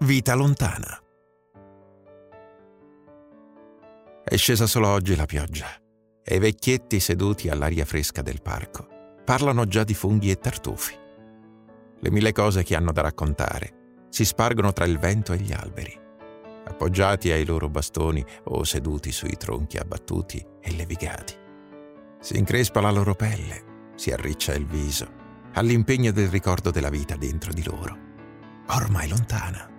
Vita lontana. È scesa solo oggi la pioggia e i vecchietti seduti all'aria fresca del parco parlano già di funghi e tartufi. Le mille cose che hanno da raccontare si spargono tra il vento e gli alberi, appoggiati ai loro bastoni o seduti sui tronchi abbattuti e levigati. Si increspa la loro pelle, si arriccia il viso all'impegno del ricordo della vita dentro di loro, ormai lontana.